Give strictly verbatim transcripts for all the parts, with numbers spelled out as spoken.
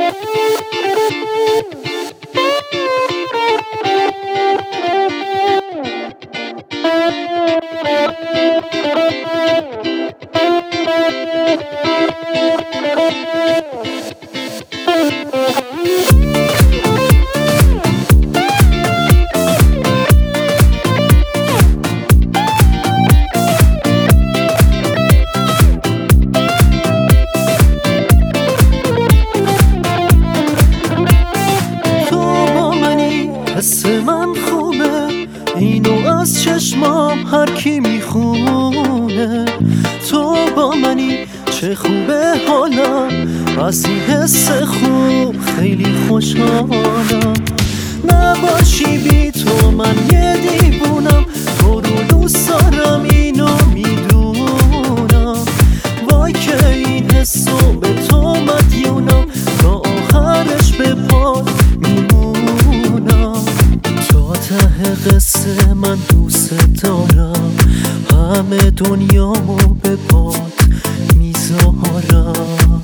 حس من خوبه، اینو از چشمام هر کی میخونه. تو با منی چه خوبه حالا، از این حس خوب خیلی خوشحالم. نباشی بی تو من یه دیوونم، تو رو دوست دارم اینو میدونم. وای که این حسو به تو مدیونم، تا آخرش به پات میمونم. تا ته قصه من دوست دارم، همه دنیامو به پات میذارم.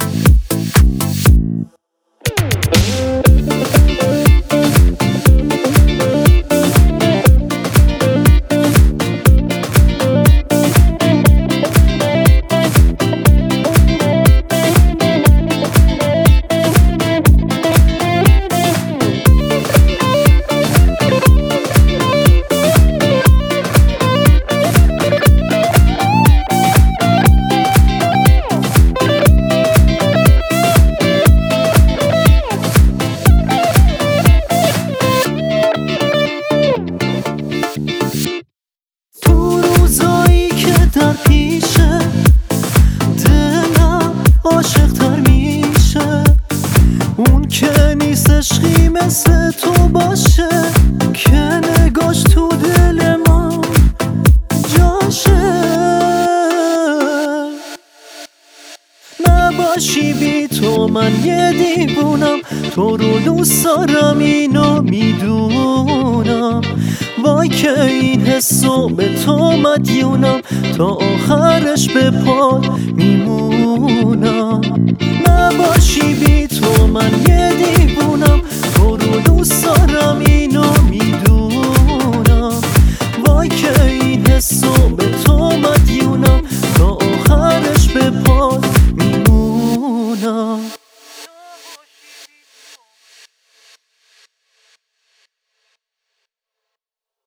در پیشه دلم عاشق تر میشه، اون که نیست عشقی مثل تو باشه، که نگاش تو دل من جاشه. نباشی بی تو من یه دیوونم، تو رو دوست دارم اینو میدونم. وای که این حسو به تو مدیونم، تا آخرش به پات میمونم. نباشی بی تو من یه دیوونم، تو رو دوست دارم اینو میدونم. وای که این حسو به